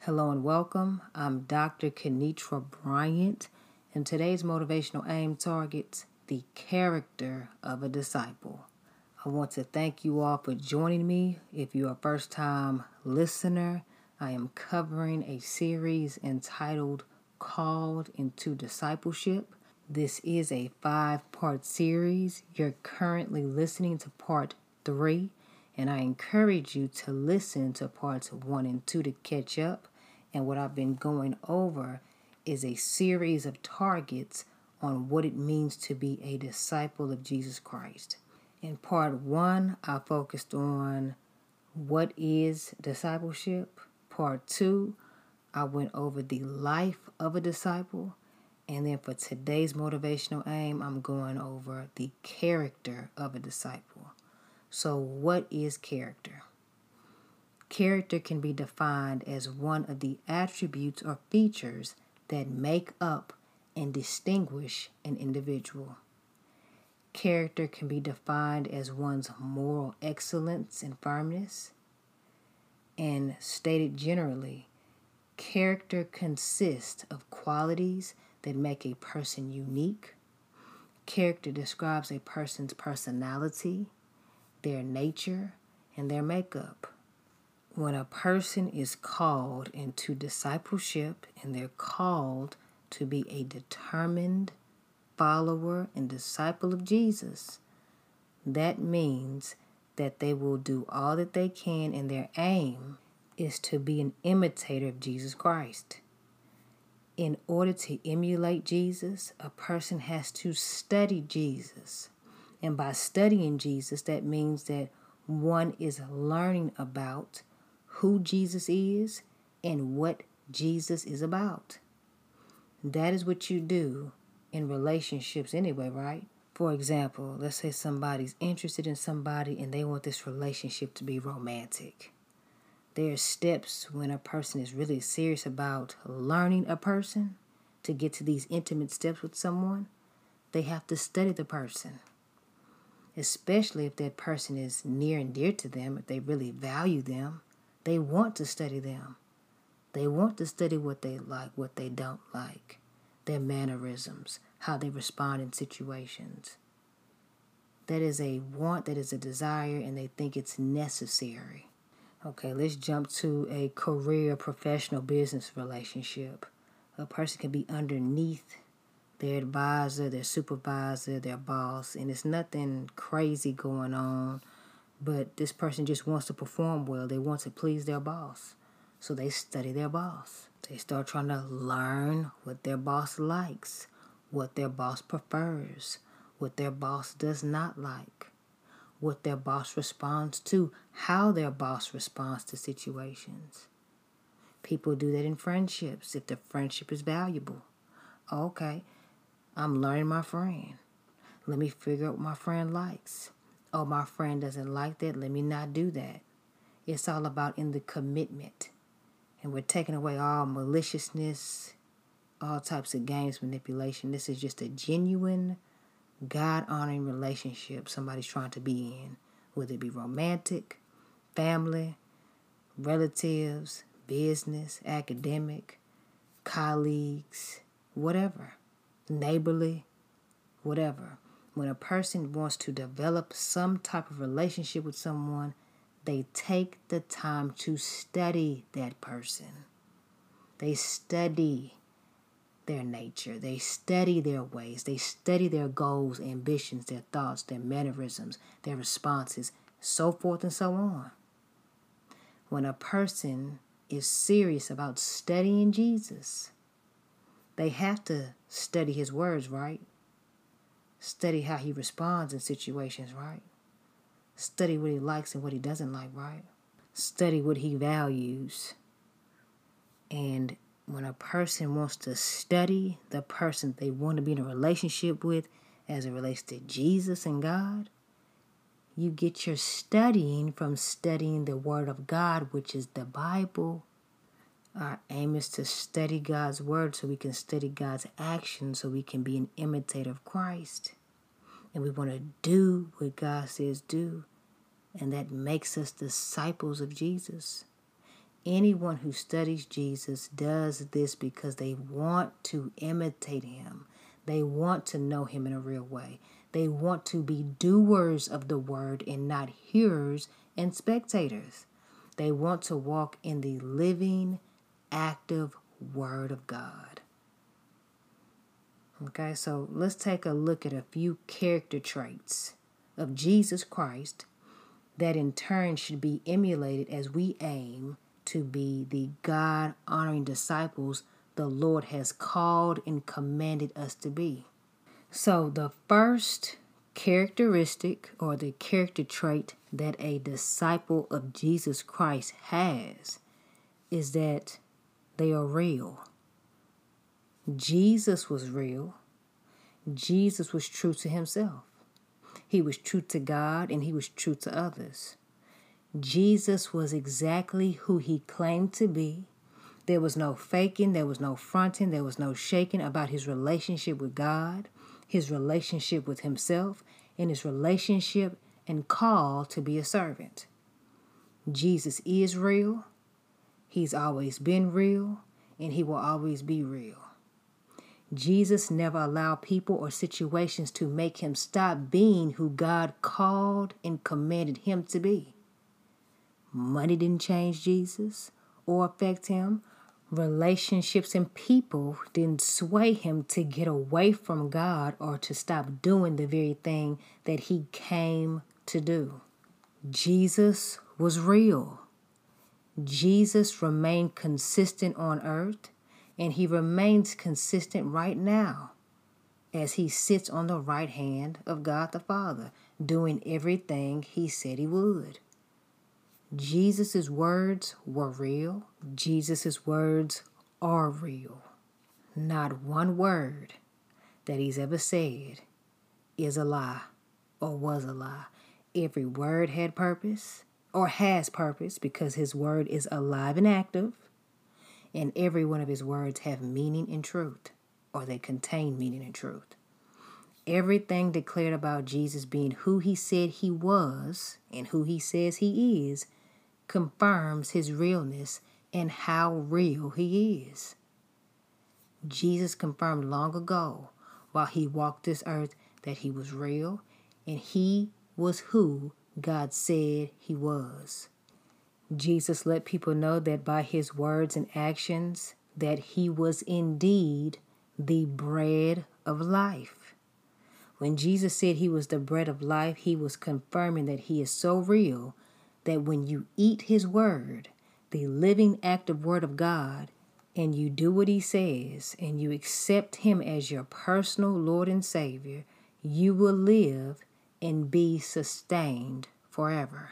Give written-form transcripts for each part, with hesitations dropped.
Hello and welcome. I'm Dr. Kenitra Bryant, and today's motivational aim targets the character of a disciple. I want to thank you all for joining me. If you're a first-time listener, I am covering a series entitled Called into Discipleship. This is a 5-part series. You're currently listening to part 3, and I encourage you to listen to parts 1 and 2 to catch up. And what I've been going over is a series of targets on what it means to be a disciple of Jesus Christ. In part 1, I focused on what is discipleship. Part 2, I went over the life of a disciple. And then for today's motivational aim, I'm going over the character of a disciple. So what is character? Character can be defined as one of the attributes or features that make up and distinguish an individual. Character can be defined as one's moral excellence and firmness. And stated generally, character consists of qualities that make a person unique. Character describes a person's personality, their nature, and their makeup. When a person is called into discipleship and they're called to be a determined follower and disciple of Jesus, that means that they will do all that they can, and their aim is to be an imitator of Jesus Christ. In order to emulate Jesus, a person has to study Jesus. And by studying Jesus, that means that one is learning about who Jesus is and what Jesus is about. That is what you do in relationships anyway, right? For example, let's say somebody's interested in somebody and they want this relationship to be romantic. There are steps when a person is really serious about learning a person to get to these intimate steps with someone. They have to study the person, especially if that person is near and dear to them, if they really value them. They want to study them. They want to study what they like, what they don't like, their mannerisms, how they respond in situations. That is a want, that is a desire, and they think it's necessary. Okay, let's jump to a career, professional, business relationship. A person can be underneath their advisor, their supervisor, their boss, and it's nothing crazy going on. But this person just wants to perform well. They want to please their boss. So they study their boss. They start trying to learn what their boss likes, what their boss prefers, what their boss does not like, what their boss responds to, how their boss responds to situations. People do that in friendships if the friendship is valuable. Okay, I'm learning my friend. Let me figure out what my friend likes. Oh, my friend doesn't like that. Let me not do that. It's all about in the commitment. And we're taking away all maliciousness, all types of games, manipulation. This is just a genuine, God-honoring relationship somebody's trying to be in. Whether it be romantic, family, relatives, business, academic, colleagues, whatever. Neighborly, whatever. When a person wants to develop some type of relationship with someone, they take the time to study that person. They study their nature. They study their ways. They study their goals, ambitions, their thoughts, their mannerisms, their responses, so forth and so on. When a person is serious about studying Jesus, they have to study his words, right? Study how he responds in situations, right? Study what he likes and what he doesn't like, right? Study what he values. And when a person wants to study the person they want to be in a relationship with as it relates to Jesus and God, you get your studying from studying the Word of God, which is the Bible. Our aim is to study God's Word so we can study God's actions so we can be an imitator of Christ. And we want to do what God says do. And that makes us disciples of Jesus. Anyone who studies Jesus does this because they want to imitate him. They want to know him in a real way. They want to be doers of the word and not hearers and spectators. They want to walk in the living, active word of God. Okay, so let's take a look at a few character traits of Jesus Christ that in turn should be emulated as we aim to be the God-honoring disciples the Lord has called and commanded us to be. So the first characteristic or the character trait that a disciple of Jesus Christ has is that they are real. Jesus was real. Jesus was true to himself. He was true to God and he was true to others. Jesus was exactly who he claimed to be. There was no faking, there was no fronting, there was no shaking about his relationship with God, his relationship with himself, and his relationship and call to be a servant. Jesus is real. He's always been real, and he will always be real. Jesus never allowed people or situations to make him stop being who God called and commanded him to be. Money didn't change Jesus or affect him. Relationships and people didn't sway him to get away from God or to stop doing the very thing that he came to do. Jesus was real. Jesus remained consistent on earth, and he remains consistent right now as he sits on the right hand of God the Father, doing everything he said he would. Jesus' words were real. Jesus' words are real. Not one word that he's ever said is a lie or was a lie. Every word had purpose or has purpose because his word is alive and active, and every one of his words have meaning and truth, or they contain meaning and truth. Everything declared about Jesus being who he said he was and who he says he is confirms his realness and how real he is. Jesus confirmed long ago while he walked this earth that he was real and he was who God said he was. Jesus let people know that by his words and actions that he was indeed the bread of life. When Jesus said he was the bread of life, he was confirming that he is so real that when you eat his word, the living active word of God, and you do what he says, and you accept him as your personal Lord and Savior, you will live and be sustained forever.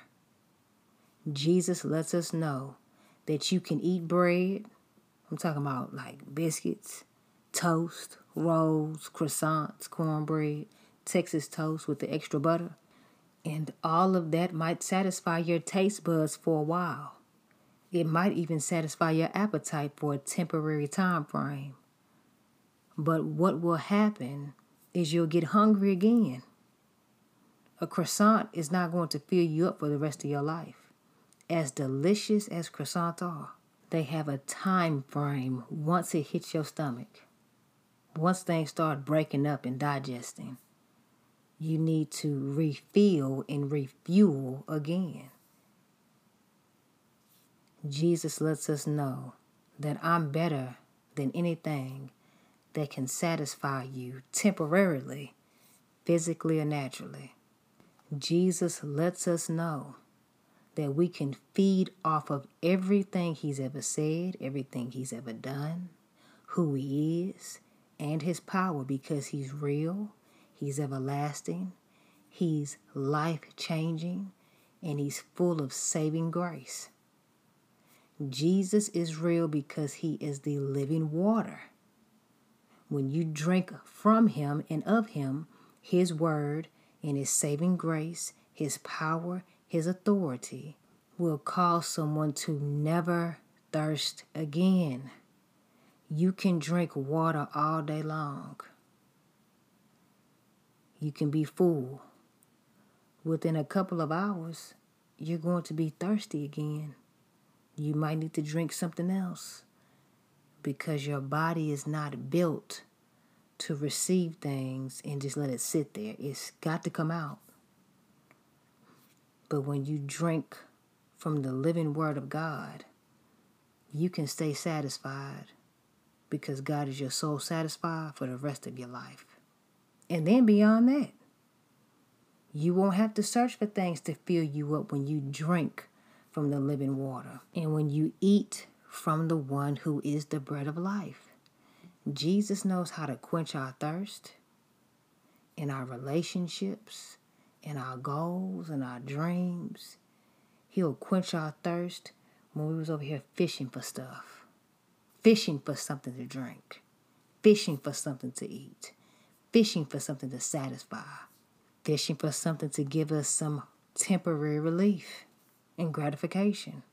Jesus lets us know that you can eat bread. I'm talking about like biscuits, toast, rolls, croissants, cornbread, Texas toast with the extra butter. And all of that might satisfy your taste buds for a while. It might even satisfy your appetite for a temporary time frame. But what will happen is you'll get hungry again. A croissant is not going to fill you up for the rest of your life. As delicious as croissants are, they have a time frame once it hits your stomach. Once things start breaking up and digesting, you need to refill and refuel again. Jesus lets us know that I'm better than anything that can satisfy you temporarily, physically or naturally. Jesus lets us know that we can feed off of everything he's ever said, everything he's ever done, who he is, and his power because he's real, he's everlasting, he's life-changing, and he's full of saving grace. Jesus is real because he is the living water. When you drink from him and of him, his word and his saving grace, his power, his authority will cause someone to never thirst again. You can drink water all day long. You can be full. Within a couple of hours, you're going to be thirsty again. You might need to drink something else because your body is not built to receive things and just let it sit there. It's got to come out. But when you drink from the living word of God, you can stay satisfied because God is your soul satisfied for the rest of your life. And then beyond that, you won't have to search for things to fill you up when you drink from the living water and when you eat from the one who is the bread of life. Jesus knows how to quench our thirst in our relationships, in our goals, in our dreams. He'll quench our thirst when we was over here fishing for stuff, fishing for something to drink, fishing for something to eat, fishing for something to satisfy, fishing for something to give us some temporary relief and gratification.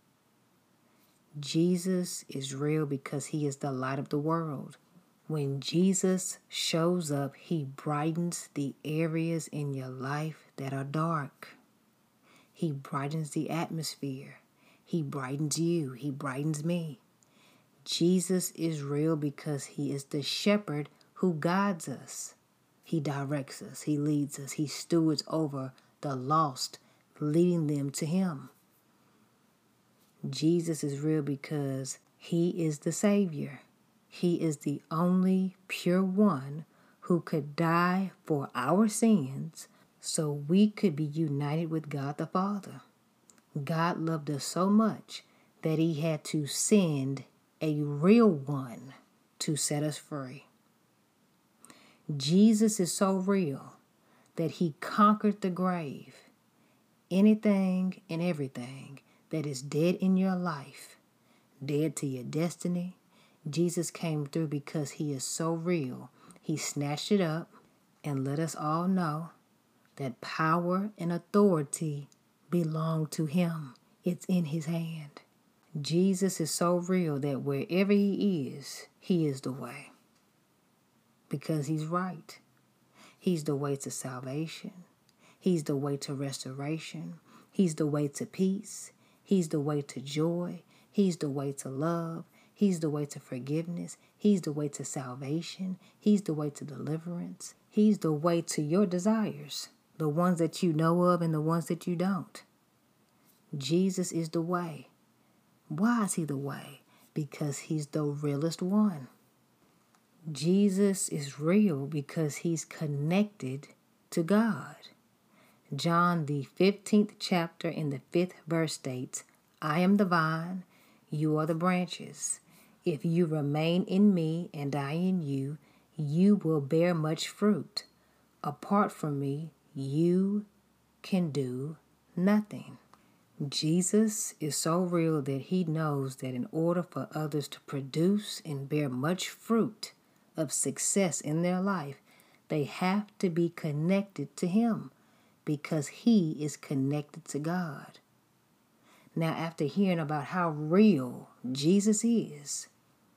Jesus is real because he is the light of the world. When Jesus shows up, he brightens the areas in your life that are dark. He brightens the atmosphere. He brightens you. He brightens me. Jesus is real because he is the shepherd who guides us. He directs us. He leads us. He stewards over the lost, leading them to him. Jesus is real because he is the Savior. He is the only pure one who could die for our sins so we could be united with God the Father. God loved us so much that he had to send a real one to set us free. Jesus is so real that he conquered the grave. Anything and everything that is dead in your life, dead to your destiny, Jesus came through because he is so real. He snatched it up and let us all know that power and authority belong to him. It's in his hand. Jesus is so real that wherever he is the way. Because he's right. He's the way to salvation. He's the way to restoration. He's the way to peace. He's the way to joy. He's the way to love. He's the way to forgiveness. He's the way to salvation. He's the way to deliverance. He's the way to your desires, the ones that you know of and the ones that you don't. Jesus is the way. Why is he the way? Because he's the realest one. Jesus is real because he's connected to God. John, the 15th chapter in the 5th verse states, I am the vine, you are the branches. If you remain in me and I in you, you will bear much fruit. Apart from me, you can do nothing. Jesus is so real that he knows that in order for others to produce and bear much fruit of success in their life, they have to be connected to him because he is connected to God. Now, after hearing about how real Jesus is,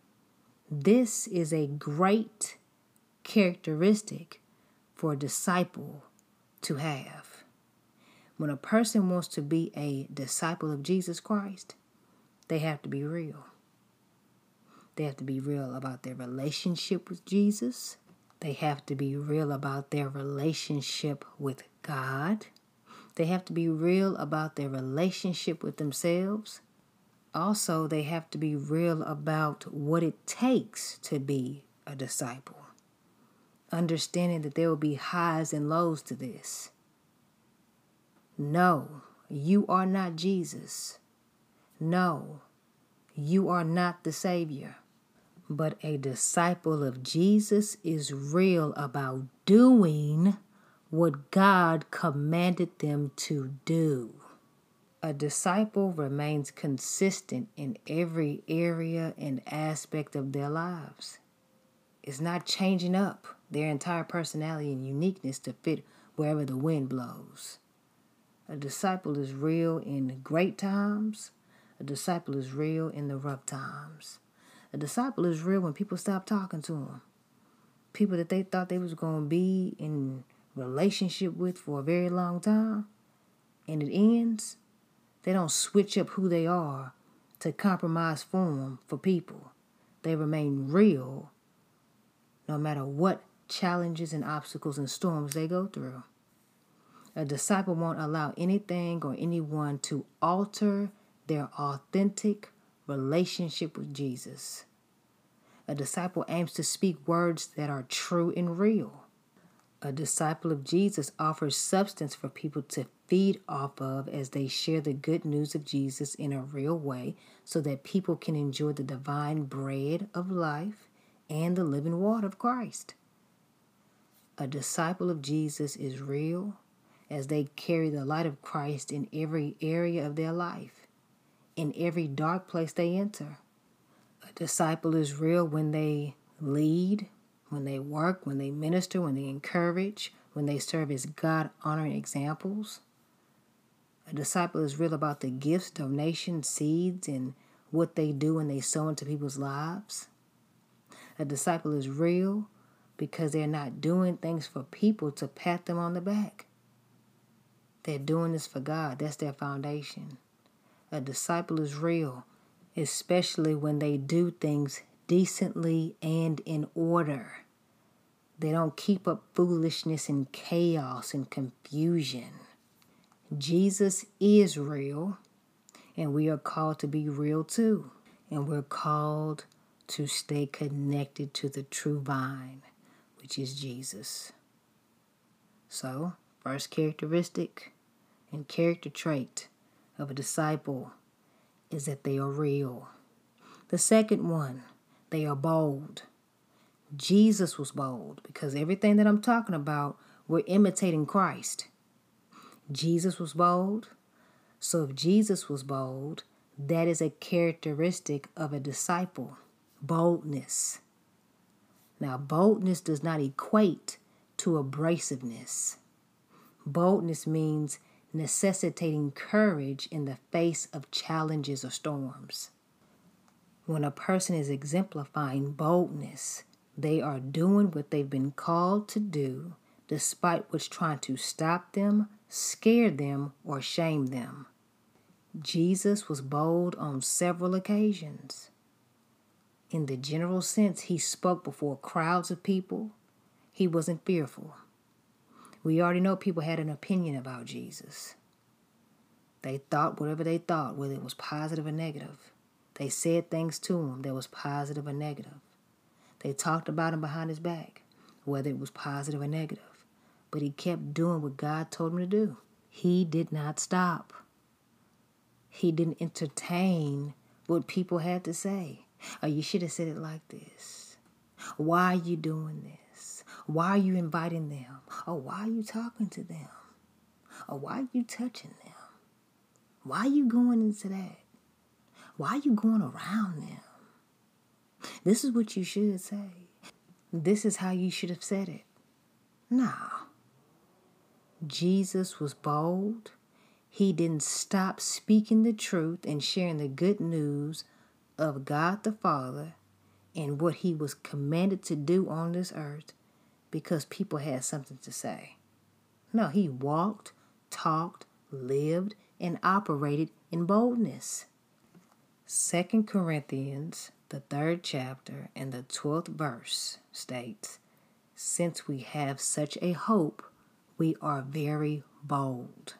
this is a great characteristic for a disciple to have. When a person wants to be a disciple of Jesus Christ, they have to be real. They have to be real about their relationship with Jesus. They have to be real about their relationship with God. They have to be real about their relationship with themselves. Also, they have to be real about what it takes to be a disciple. Understanding that there will be highs and lows to this. No, you are not Jesus. No, you are not the Savior. But a disciple of Jesus is real about doing what God commanded them to do. A disciple remains consistent in every area and aspect of their lives. It's not changing up their entire personality and uniqueness to fit wherever the wind blows. A disciple is real in great times. A disciple is real in the rough times. A disciple is real when people stop talking to them. People that they thought they was going to be in relationship with for a very long time, and it ends. They don't switch up who they are to compromise form for people. They remain real no matter what challenges and obstacles and storms they go through. A disciple won't allow anything or anyone to alter their authentic relationship with Jesus. A disciple aims to speak words that are true and real. A disciple of Jesus offers substance for people to feed off of as they share the good news of Jesus in a real way so that people can enjoy the divine bread of life and the living water of Christ. A disciple of Jesus is real as they carry the light of Christ in every area of their life, in every dark place they enter. A disciple is real when they lead, when they work, when they minister, when they encourage, when they serve as God-honoring examples. A disciple is real about the gifts, donations, seeds, and what they do when they sow into people's lives. A disciple is real because they're not doing things for people to pat them on the back. They're doing this for God. That's their foundation. A disciple is real, especially when they do things decently and in order. They don't keep up foolishness and chaos and confusion. Jesus is real, and we are called to be real too. And we're called to stay connected to the true vine, which is Jesus. So, first characteristic and character trait of a disciple is that they are real. The second one, they are bold. Jesus was bold because everything that I'm talking about, we're imitating Christ. Jesus was bold. So if Jesus was bold, that is a characteristic of a disciple, boldness. Now, boldness does not equate to abrasiveness. Boldness means necessitating courage in the face of challenges or storms. When a person is exemplifying boldness, they are doing what they've been called to do, despite what's trying to stop them, scare them, or shame them. Jesus was bold on several occasions. In the general sense, he spoke before crowds of people. He wasn't fearful. We already know people had an opinion about Jesus. They thought whatever they thought, whether it was positive or negative. They said things to him that was positive or negative. They talked about him behind his back, whether it was positive or negative. But he kept doing what God told him to do. He did not stop. He didn't entertain what people had to say. Oh, you should have said it like this. Why are you doing this? Why are you inviting them? Oh, why are you talking to them? Oh, why are you touching them? Why are you going into that? Why are you going around them? This is what you should say. This is how you should have said it. No. Jesus was bold. He didn't stop speaking the truth and sharing the good news of God the Father and what he was commanded to do on this earth because people had something to say. No, he walked, talked, lived, and operated in boldness. 2 Corinthians, the 3rd chapter and the 12th verse states, "Since we have such a hope, we are very bold."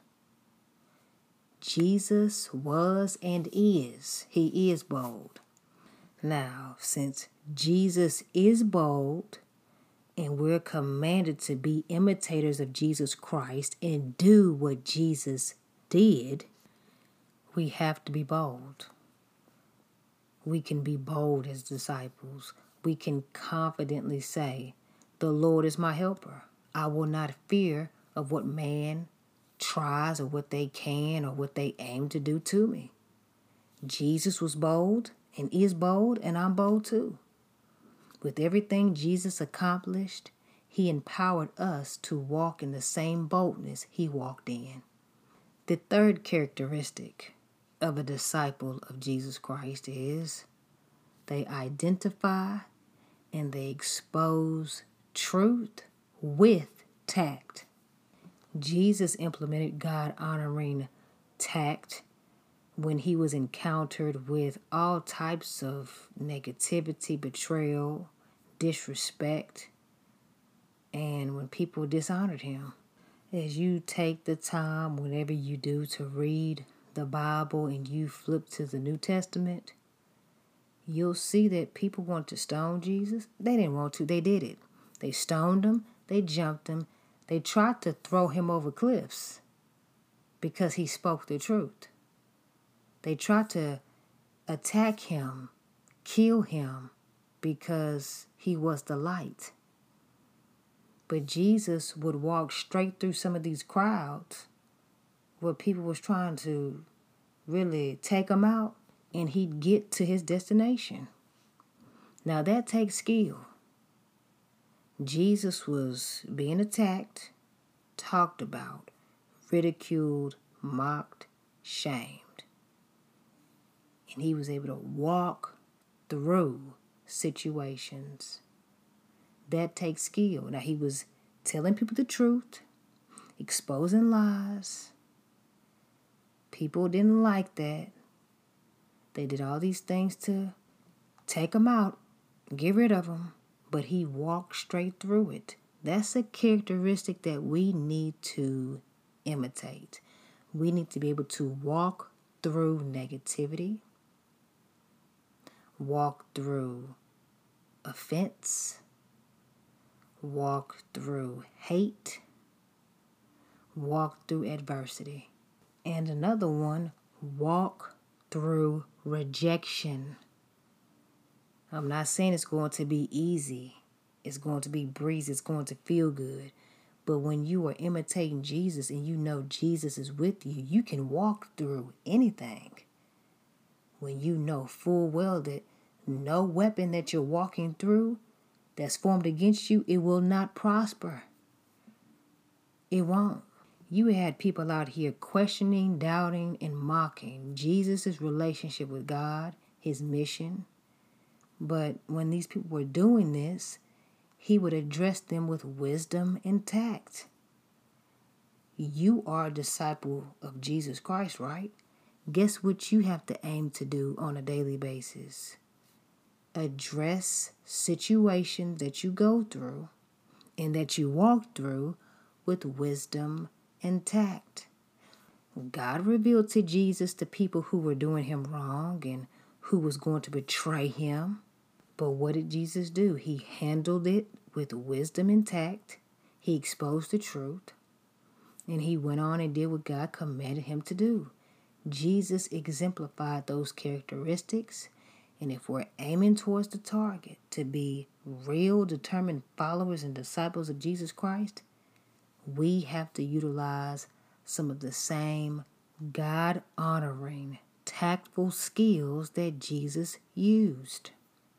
Jesus was and is. He is bold. Now, since Jesus is bold and we're commanded to be imitators of Jesus Christ and do what Jesus did, we have to be bold. We can be bold as disciples. We can confidently say, "The Lord is my helper. I will not fear of what man tries or what they can or what they aim to do to me." Jesus was bold and is bold, and I'm bold too. With everything Jesus accomplished, he empowered us to walk in the same boldness he walked in. The third characteristic of a disciple of Jesus Christ is they identify and they expose truth with tact. Jesus implemented God-honoring tact when he was encountered with all types of negativity, betrayal, disrespect, and when people dishonored him. As you take the time, whenever you do, to read the Bible and you flip to the New Testament, you'll see that people want to stone Jesus. They didn't want to, they did it. They stoned him, they jumped him, they tried to throw him over cliffs because he spoke the truth. They tried to attack him, kill him, because he was the light. But Jesus would walk straight through some of these crowds where people was trying to really take him out, and he'd get to his destination. Now that takes skill. Jesus was being attacked, talked about, ridiculed, mocked, shamed. And he was able to walk through situations. That takes skill. Now he was telling people the truth, exposing lies. People didn't like that. They did all these things to take him out, get rid of him, but he walked straight through it. That's a characteristic that we need to imitate. We need to be able to walk through negativity, walk through offense, walk through hate, walk through adversity. And another one, walk through rejection. I'm not saying it's going to be easy. It's going to be breezy. It's going to feel good. But when you are imitating Jesus and you know Jesus is with you, you can walk through anything. When you know full well that no weapon that you're walking through that's formed against you, it will not prosper. It won't. You had people out here questioning, doubting, and mocking Jesus' relationship with God, his mission. But when these people were doing this, he would address them with wisdom and tact. You are a disciple of Jesus Christ, right? Guess what you have to aim to do on a daily basis? Address situations that you go through and that you walk through with wisdom and tact. God revealed to Jesus the people who were doing him wrong and who was going to betray him. But what did Jesus do? He handled it with wisdom and tact. He exposed the truth. And he went on and did what God commanded him to do. Jesus exemplified those characteristics. And if we're aiming towards the target to be real, determined followers and disciples of Jesus Christ, we have to utilize some of the same God-honoring, tactful skills that Jesus used.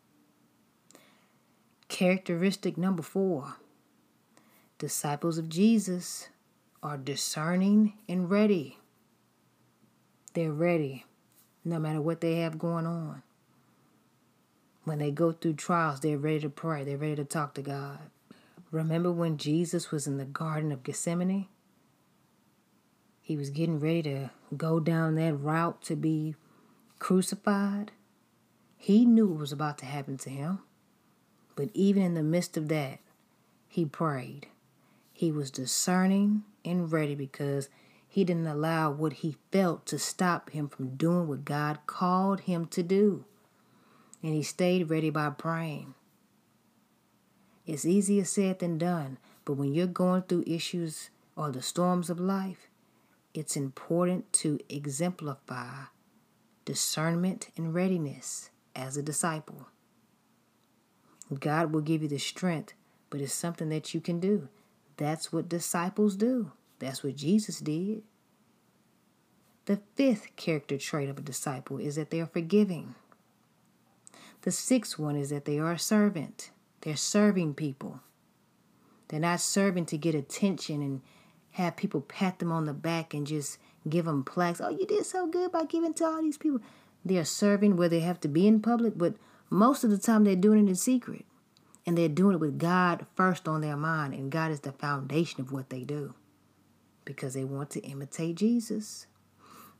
Characteristic number 4. Disciples of Jesus are discerning and ready. They're ready no matter what they have going on. When they go through trials, they're ready to pray. They're ready to talk to God. Remember when Jesus was in the Garden of Gethsemane? He was getting ready to go down that route to be crucified. He knew what was about to happen to him. But even in the midst of that, he prayed. He was discerning and ready because he didn't allow what he felt to stop him from doing what God called him to do. And he stayed ready by praying. It's easier said than done, but when you're going through issues or the storms of life, it's important to exemplify discernment and readiness as a disciple. God will give you the strength, but it's something that you can do. That's what disciples do. That's what Jesus did. The 5th character trait of a disciple is that they are forgiving. The 6th one is that they are a servant. They're serving people. They're not serving to get attention and have people pat them on the back and just give them plaques. Oh, you did so good by giving to all these people. They're serving where they have to be in public, but most of the time they're doing it in secret. And they're doing it with God first on their mind. And God is the foundation of what they do. Because they want to imitate Jesus.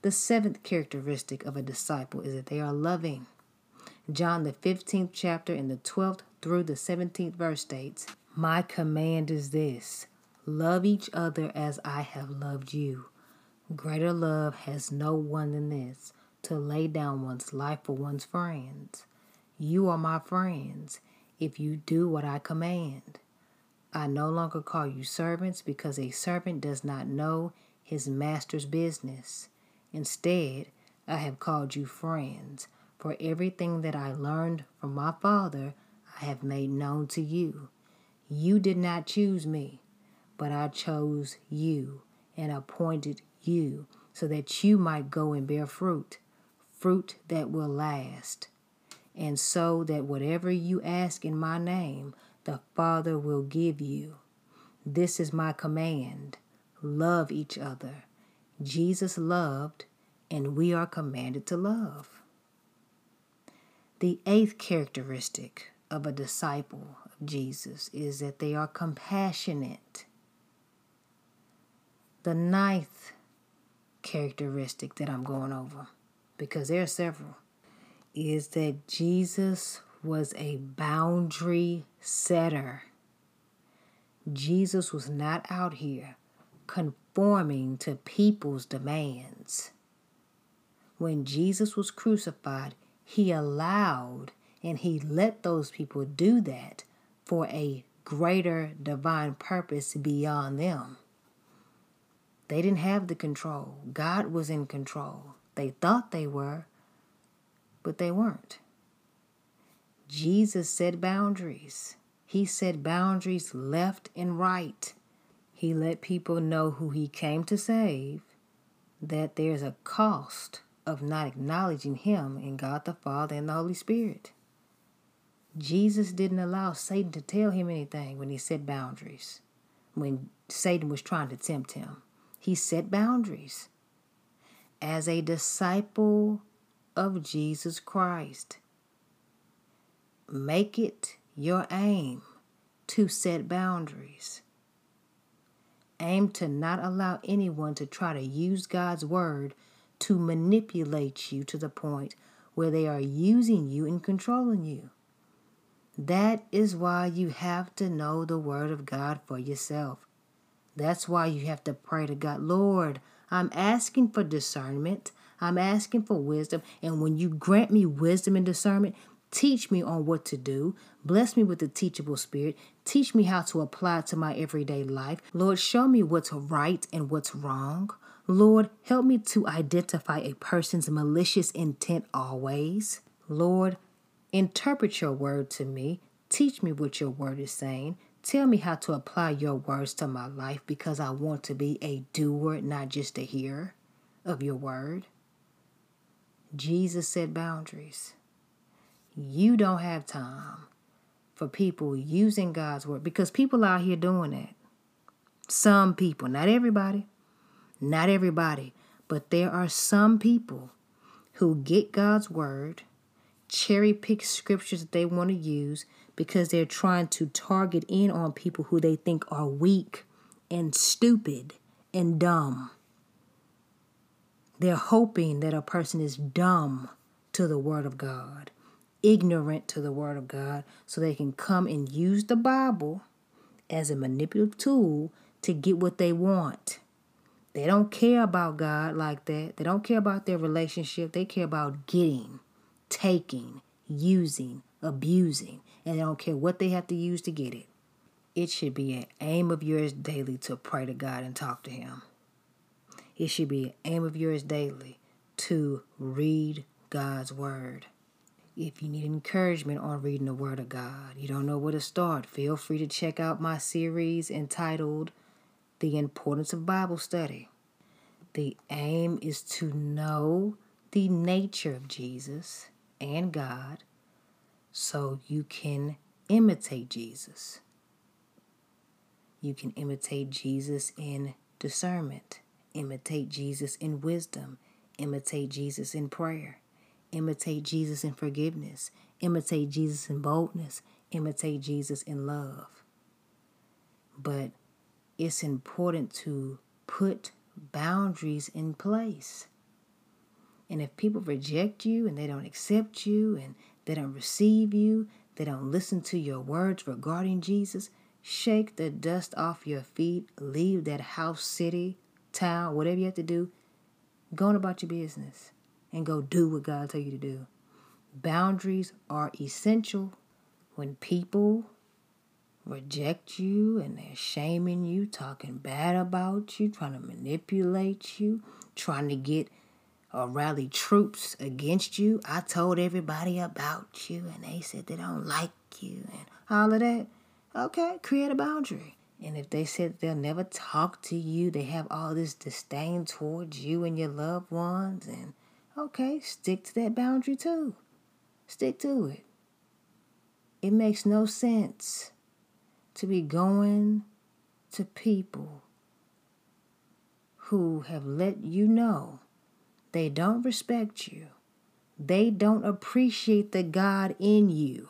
The seventh characteristic of a disciple is that they are loving. John the 15th chapter and the 12th through the 17th verse states, "My command is this, love each other as I have loved you. Greater love has no one than this, to lay down one's life for one's friends. You are my friends if you do what I command. I no longer call you servants because a servant does not know his master's business. Instead, I have called you friends, for everything that I learned from my Father I have made known to you. You did not choose me, but I chose you and appointed you so that you might go and bear fruit, fruit that will last, and so that whatever you ask in my name, the Father will give you. This is my command. Love each other. Jesus loved, and we are commanded to love." The eighth characteristic of a disciple of Jesus is that they are compassionate. The ninth characteristic that I'm going over, because there are several, is that Jesus was a boundary setter. Jesus was not out here conforming to people's demands. When Jesus was crucified, he allowed and he let those people do that for a greater divine purpose beyond them. They didn't have the control. God was in control. They thought they were, but they weren't. Jesus set boundaries. He set boundaries left and right. He let people know who he came to save, that there's a cost of not acknowledging him in God the Father and the Holy Spirit. Jesus didn't allow Satan to tell him anything when he set boundaries. When Satan was trying to tempt him, he set boundaries. As a disciple of Jesus Christ, make it your aim to set boundaries. Aim to not allow anyone to try to use God's word to manipulate you to the point where they are using you and controlling you. That is why you have to know the word of God for yourself. That's why you have to pray to God, Lord, I'm asking for discernment. I'm asking for wisdom. And when you grant me wisdom and discernment, teach me on what to do. Bless me with the teachable spirit. Teach me how to apply it to my everyday life. Lord, show me what's right and what's wrong. Lord, help me to identify a person's malicious intent always. Lord, interpret your word to me. Teach me what your word is saying. Tell me how to apply your words to my life because I want to be a doer, not just a hearer of your word. Jesus set boundaries. You don't have time for people using God's word because people out here doing that. Some people, not everybody, but there are some people who get God's word, cherry pick scriptures that they want to use because they're trying to target in on people who they think are weak and stupid and dumb. They're hoping that a person is dumb to the word of God, ignorant to the word of God, so they can come and use the Bible as a manipulative tool to get what they want. They don't care about God like that. They don't care about their relationship. They care about getting, taking, using, abusing, and they don't care what they have to use to get it. It should be an aim of yours daily to pray to God and talk to him. It should be an aim of yours daily to read God's word. If you need encouragement on reading the word of God, you don't know where to start, feel free to check out my series entitled The Importance of Bible Study. The aim is to know the nature of Jesus and God so you can imitate Jesus. You can imitate Jesus in discernment, imitate Jesus in wisdom, imitate Jesus in prayer, imitate Jesus in forgiveness, imitate Jesus in boldness, imitate Jesus in love. But it's important to put boundaries in place. And if people reject you and they don't accept you and they don't receive you, they don't listen to your words regarding Jesus, shake the dust off your feet, leave that house, city, town, whatever you have to do. Go on about your business and go do what God tells you to do. Boundaries are essential. When people reject you and they're shaming you, talking bad about you, trying to manipulate you, trying to get or rally troops against you. I told everybody about you and they said they don't like you and all of that. Okay, create a boundary. And if they said they'll never talk to you, they have all this disdain towards you and your loved ones, and okay, stick to that boundary too. Stick to it. It makes no sense to be going to people who have let you know they don't respect you. They don't appreciate the God in you.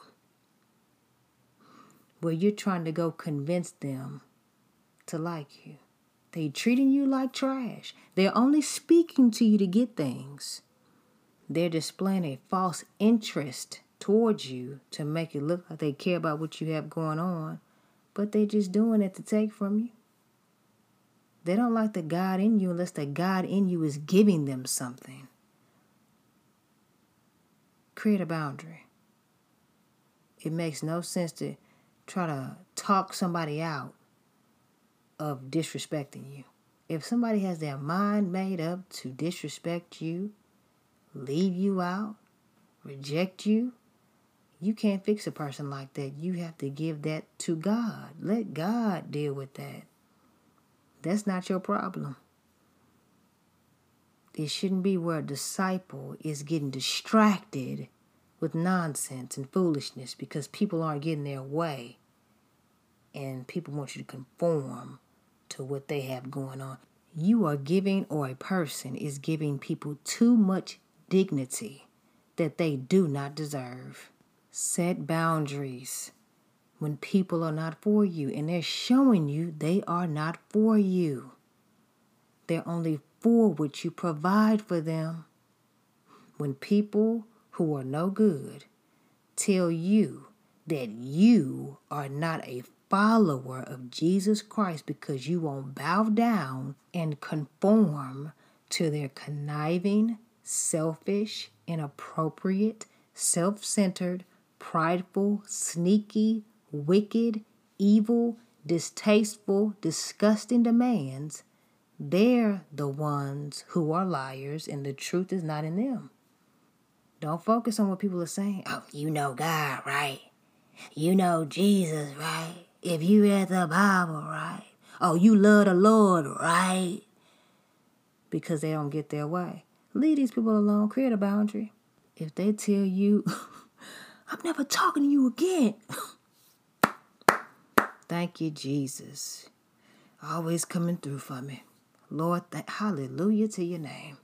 Where you're trying to go convince them to like you. They treating you like trash. They're only speaking to you to get things. They're displaying a false interest towards you to make it look like they care about what you have going on, but they're just doing it to take from you. They don't like the God in you unless the God in you is giving them something. Create a boundary. It makes no sense to try to talk somebody out of disrespecting you. If somebody has their mind made up to disrespect you, leave you out, reject you, you can't fix a person like that. You have to give that to God. Let God deal with that. That's not your problem. It shouldn't be where a disciple is getting distracted with nonsense and foolishness because people aren't getting their way and people want you to conform to what they have going on. You are giving, or a person is giving people too much dignity that they do not deserve. Set boundaries when people are not for you and they're showing you they are not for you. They're only for what you provide for them. When people who are no good tell you that you are not a follower of Jesus Christ because you won't bow down and conform to their conniving, selfish, inappropriate, self-centered, prideful, sneaky, wicked, evil, distasteful, disgusting demands, they're the ones who are liars and the truth is not in them. Don't focus on what people are saying. Oh, you know God, right? You know Jesus, right? If you read the Bible, right? Oh, you love the Lord, right? Because they don't get their way. Leave these people alone. Create a boundary. If they tell you, I'm never talking to you again. Thank you, Jesus. Always coming through for me. Lord, hallelujah to your name.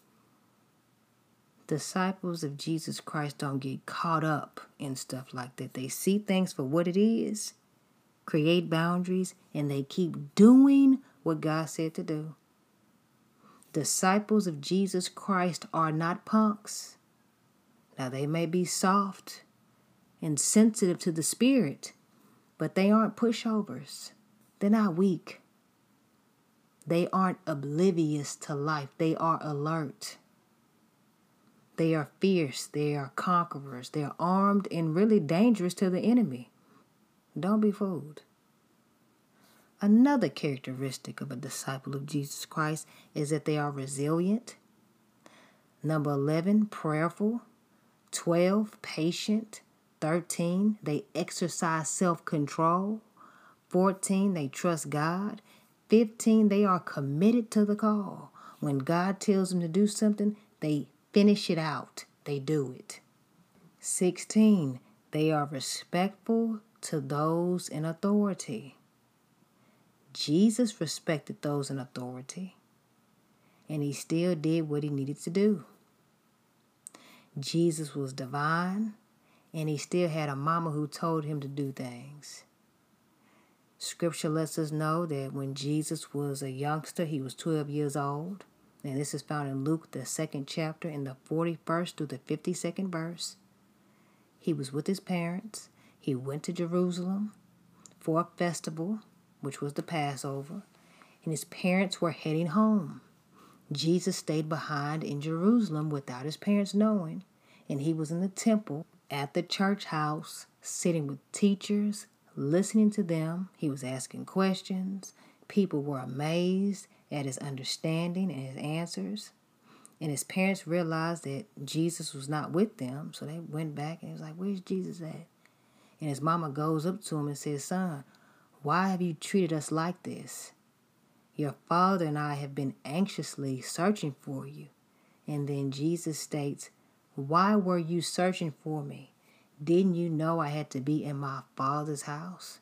Disciples of Jesus Christ don't get caught up in stuff like that. They see things for what it is, create boundaries, and they keep doing what God said to do. Disciples of Jesus Christ are not punks. Now, they may be soft and sensitive to the Spirit, but they aren't pushovers. They're not weak. They aren't oblivious to life. They are alert. They are fierce. They are conquerors. They are armed and really dangerous to the enemy. Don't be fooled. Another characteristic of a disciple of Jesus Christ is that they are resilient. Number 11, prayerful. 12, patient. 13, they exercise self-control. 14, they trust God. 15, they are committed to the call. When God tells them to do something, they finish it out. They do it. 16, they are respectful to those in authority. Jesus respected those in authority, and he still did what he needed to do. Jesus was divine, and he still had a mama who told him to do things. Scripture lets us know that when Jesus was a youngster, he was 12 years old. And this is found in Luke, the 2nd chapter, in the 41st through the 52nd verse. He was with his parents. He went to Jerusalem for a festival, which was the Passover, and his parents were heading home. Jesus stayed behind in Jerusalem without his parents knowing, and he was in the temple at the church house, sitting with teachers, listening to them. He was asking questions. People were amazed at his understanding and his answers. And his parents realized that Jesus was not with them, so they went back and was like, "Where's Jesus at?" And his mama goes up to him and says, "Son, why have you treated us like this? Your father and I have been anxiously searching for you." And then Jesus states, "Why were you searching for me? Didn't you know I had to be in my Father's house?"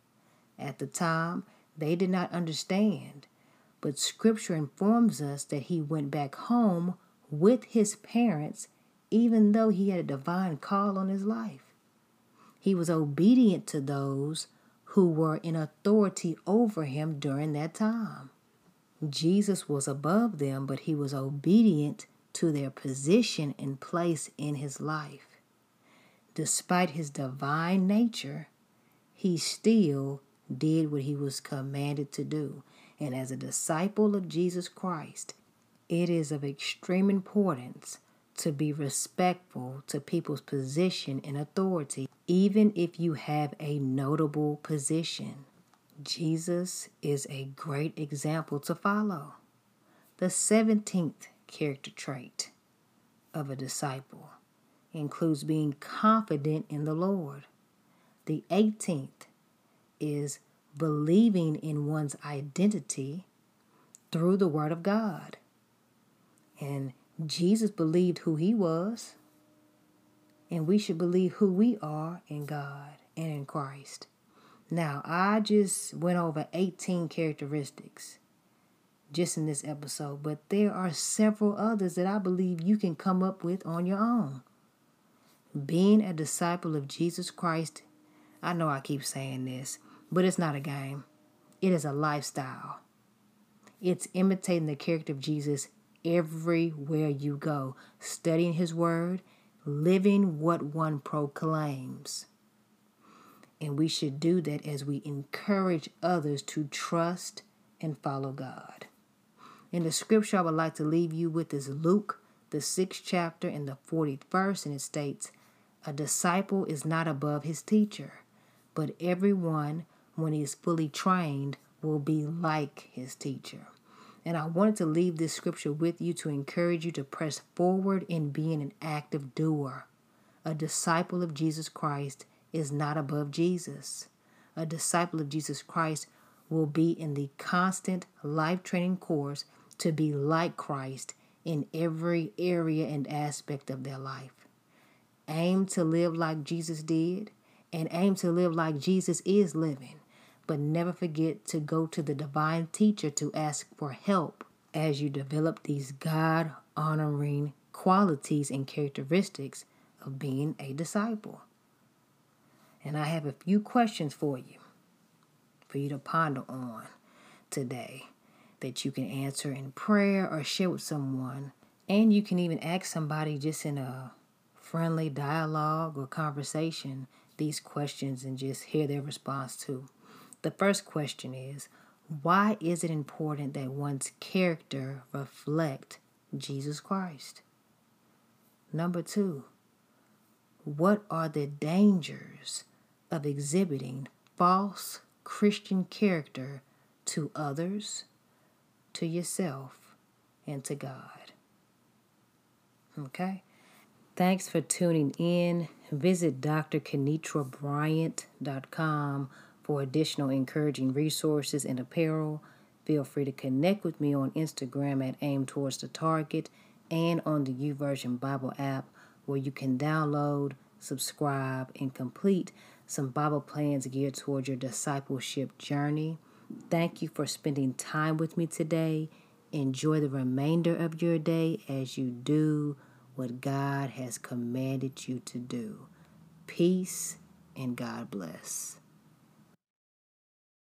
At the time, they did not understand, but Scripture informs us that he went back home with his parents, even though he had a divine call on his life. He was obedient to those who were in authority over him during that time. Jesus was above them, but he was obedient to their position and place in his life. Despite his divine nature, he still did what he was commanded to do. And as a disciple of Jesus Christ, it is of extreme importance to be respectful to people's position and authority, even if you have a notable position. Jesus is a great example to follow. The 17th character trait of a disciple includes being confident in the Lord. The 18th is believing in one's identity through the Word of God. And Jesus believed who he was, and we should believe who we are in God and in Christ. Now, I just went over 18 characteristics just in this episode, but there are several others that I believe you can come up with on your own. Being a disciple of Jesus Christ, I know I keep saying this, but it's not a game. It is a lifestyle. It's imitating the character of Jesus everywhere you go, studying his word, living what one proclaims. And we should do that as we encourage others to trust and follow God. And the scripture I would like to leave you with is Luke, the 6th chapter and the 40th verse, and it states, "A disciple is not above his teacher, but everyone, when he is fully trained, will be like his teacher." And I wanted to leave this scripture with you to encourage you to press forward in being an active doer. A disciple of Jesus Christ is not above Jesus. A disciple of Jesus Christ will be in the constant life training course to be like Christ in every area and aspect of their life. Aim to live like Jesus did, and aim to live like Jesus is living. But never forget to go to the divine teacher to ask for help as you develop these God-honoring qualities and characteristics of being a disciple. And I have a few questions for you to ponder on today that you can answer in prayer or share with someone. And you can even ask somebody just in a friendly dialogue or conversation these questions and just hear their response too. The first question is, why is it important that one's character reflect Jesus Christ? Number 2, what are the dangers of exhibiting false Christian character to others, to yourself, and to God? Okay? Thanks for tuning in. Visit drkenitrabryant.com for additional encouraging resources and apparel. Feel free to connect with me on Instagram at Aim Towards the Target and on the YouVersion Bible app, where you can download, subscribe, and complete some Bible plans geared toward your discipleship journey. Thank you for spending time with me today. Enjoy the remainder of your day as you do what God has commanded you to do. Peace and God bless.